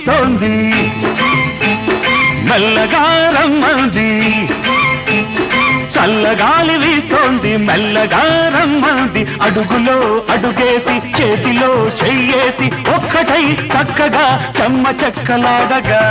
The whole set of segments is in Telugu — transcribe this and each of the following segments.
వీస్తోంది మెల్లగా రమ్మంది చల్లగాలి వీస్తోంది మెల్లగా రమ్మంది అడుగులో అడుగేసి చేతిలో చెయ్యేసి ఒక్కటై చక్కగా చెమ్మ చెక్కలాడగా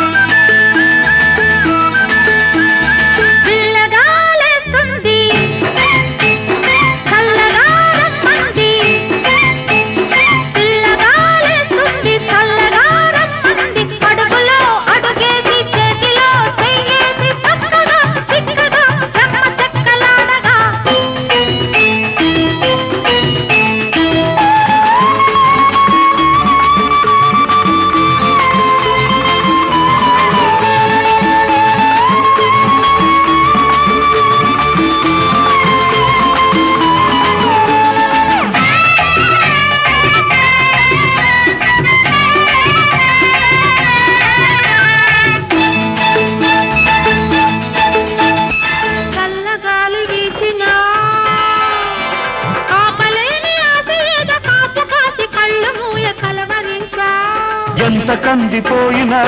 ఎంత కందిపోయినా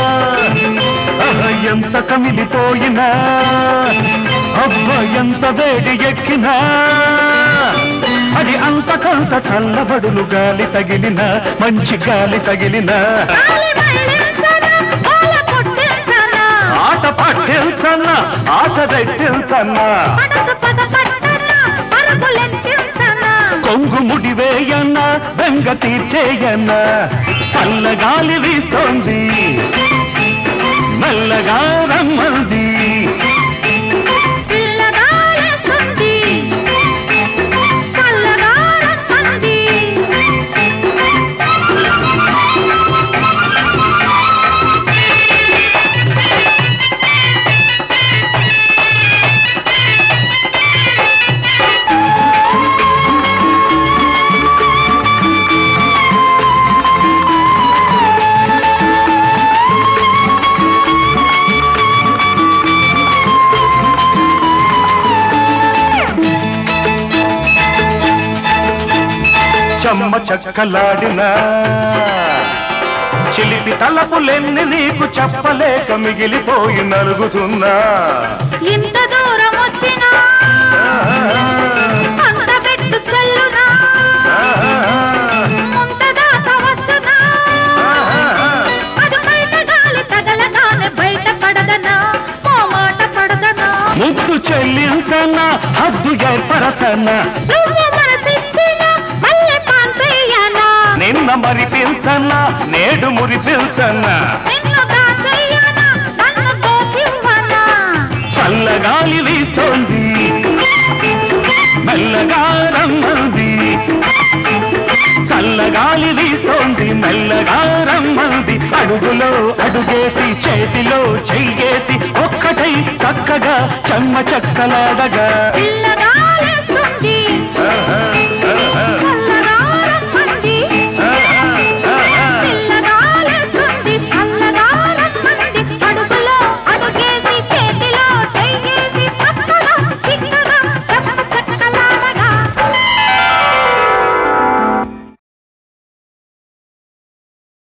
ఎంత కమిలిపోయినా అబ్బ ఎంత వేడి ఎక్కినా అది అంతకంత చల్లబడులు గాలి తగిలిన మంచి గాలి తగిలిన ఆట పట్టించన్న ఆశ పెట్టించన్న కొంగు ముడివేయన్న బెంగ తీర్చేయన్న చల్లగాలి వీస్తోంది మెల్లగా రమ్మంది చెమ్మ చక్కలాడిన చిలిపి తలపులెన్ని నీకు చెప్పలేక మిగిలిపోయి నలుగుతున్నా ఇంత దూరం వచ్చినా అంత పెట్టు చల్లునా ముంత దాకా వచ్చునా అది బయట గాలి తగలగానే బయట పడదనా ఓ మాట పడదనా ముద్దు చెల్లించన్నా హద్దు ఏర్పరచన్నా నిన్న మరిపించన్నా నేడు మురిపించన్నా చల్లగాలి వీస్తోంది మెల్లగా రమ్మంది చల్లగాలి వీస్తోంది మెల్లగా రమ్మంది అడుగులో అడుగేసి చేతిలో చెయ్యేసి ఒక్కటై చక్కగా చెమ్మ చెక్కలాడగా